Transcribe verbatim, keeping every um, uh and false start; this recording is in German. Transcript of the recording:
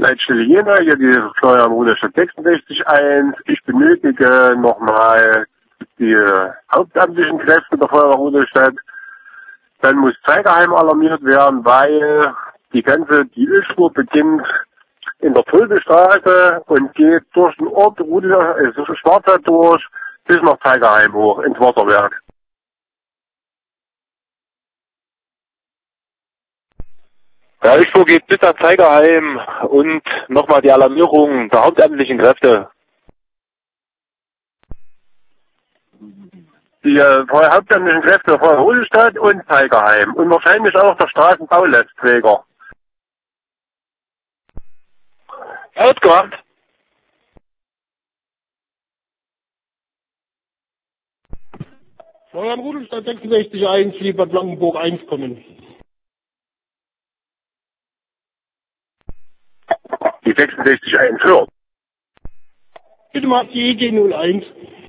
Leitstelle Jena, hier die Florian Ruderstadt sechsundsechzig eins. Ich benötige nochmal die hauptamtlichen Kräfte der Feuerwehr Ruderstadt. Dann muss Zeigerheim alarmiert werden, weil die ganze, die Ölspur beginnt in der Tulpestraße und geht durch den Ort Ruder, also Schwarzer durch, bis nach Zeigerheim hoch, ins Wasserwerk. Der Ölspur geht bis nach Zeigerheim und nochmal die Alarmierung der hauptamtlichen Kräfte. Die äh, hauptamtlichen Kräfte von Rudelstadt und Zeigerheim und wahrscheinlich auch der Straßenbaulastträger. Ausgemacht. Florian Rudelstadt sechsundsechzig eins, lieber Blankenburg eins kommen. Die sechsundsechzig eins hört. Bitte mal die E G null eins.